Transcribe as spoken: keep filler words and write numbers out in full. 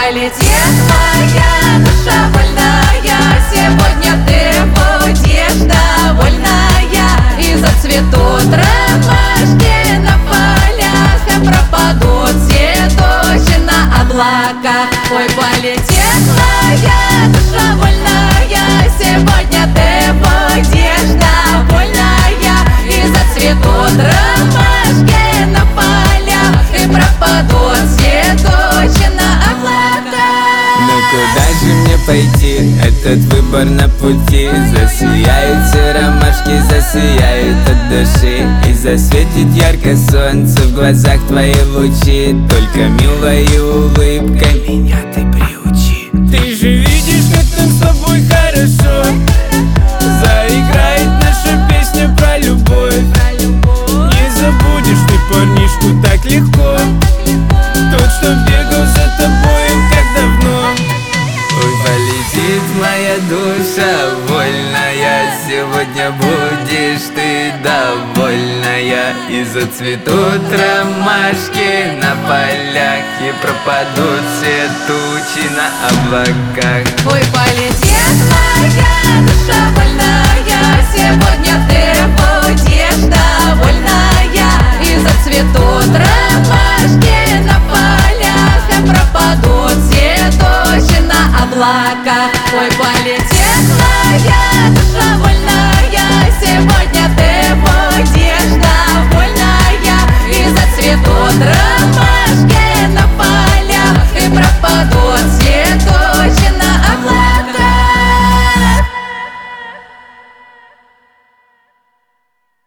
полетит моя душа больная, сегодня ты будешь довольная, и зацветут ромашки на полях, и пропадут все тучи на облаках. Ой, полетит моя душа больная, сегодня ты будешь довольная, и зацветут ромашки на полях, и пропадут все тучи на облаках. Но куда же мне пойти? Этот выбор на пути. Засияют все ромашки, засияют от души, и засветит ярко солнце в глазах твои лучи. Только милой улыбкой меня ты приучи. Ты же видишь, как нам с тобой хорошо. Заиграет наша песня про любовь. Не забудешь ты парнишку так легко, тот, что бегал за тобой, как давно. Ой, полетит моя душа вольная, сегодня будешь ты довольная, и зацветут ромашки на полях, и пропадут все тучи на облаках. Ой, полетит моя душа больная, сегодня ты